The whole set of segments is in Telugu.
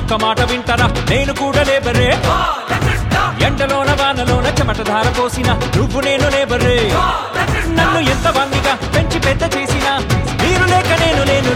ఒక్క మాట వింటారా నేను కూడా లేబరే ఎండలోన వానలోన చెమటధార పోసిన నువ్వు నేను లేబరే నన్ను ఎంత వంగిగా పెంచి పెద్ద చేసిన మీరు లేక నేను లేను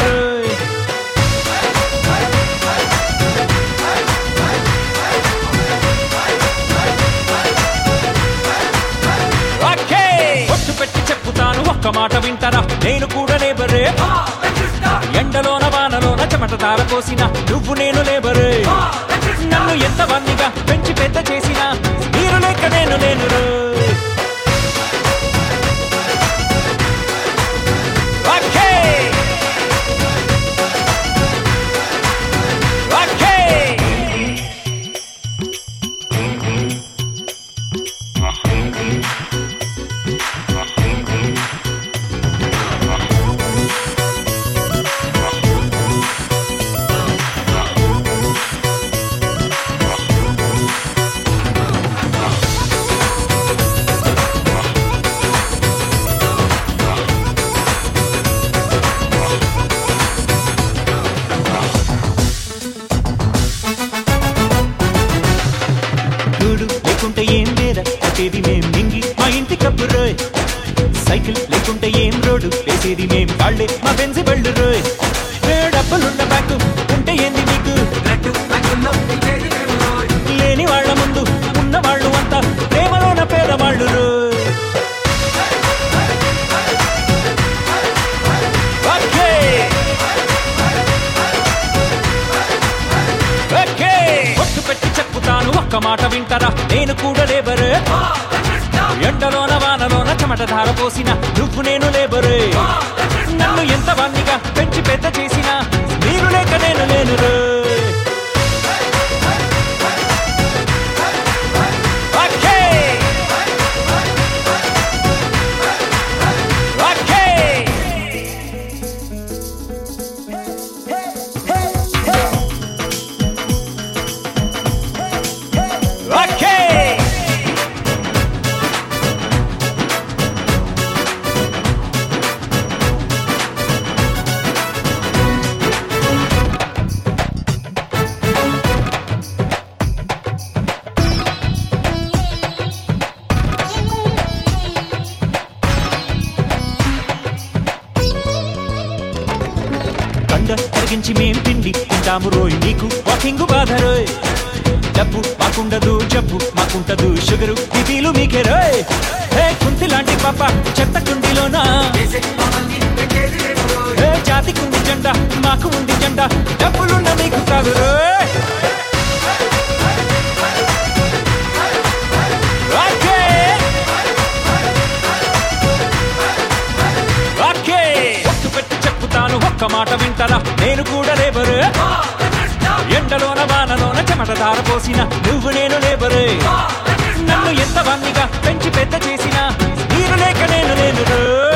ఒట్టు పెట్టి చెప్పుతాను ఒక్క మాట వింటారా నేను కూడా లేబరే ఎండలోన వానలోన చెమటధార పోసిన నువ్వు నేను లేబరే నన్ను ఎంత వన్నిగా పెంచి పెద్ద చేసిన మీరు లేక నేను లేను లేకుంటే ఏం లేదా కట్టేది మేం మింగి మా ఇంటి కప్పు రోయ్ సైకిల్ లేకుంటే ఏం రోడ్డు వేసేది మేం కాళ్ళే మా బెంజి బళ్ళు రోయ్ డబ్బులున్న బ్యాంకు ఉంటే ఏంది మీకు లేని వాళ్ళ ముందు ఉన్న వాళ్ళు అంతా ప్రేమలోన పేదవాళ్ళు రోయ్ ఒట్టు పెట్టి చెప్పుతాను ఒక్క మాట వింటారా నేను కూడా లేబరే ఎండలోన వానలోన చెమటధార పోసిన నువ్వు నేను లేబరే నన్ను ఎంత వన్నిగా పెంచి పెద్ద చేసిన మీరు లేక నేను లేను తరిగించి మేం తిండి తింటాము రోయ్ నీకు వాకింగ్ బాధ రోయ్ డబ్బు మాకుండదు జబ్బు మాకుంటదు షుగరు బిపీలు మీకే రోయ్ హే కుంతి లాంటి పాప చెత్త కుండిలోనా హే జాతికుంది జెండా మాకు ఉంది జెండా డబ్బులున్న మీకు కాదు రోయ్ ఒక్క మాట వింటారా నేను కూడా లేబరే ఎండలోన వానలోన చెమటధార పోసిన నువ్వు నేను లేబరే నన్ను ఎంత వన్నిగా పెంచి పెద్ద చేసిన మీరు లేక నేను లేను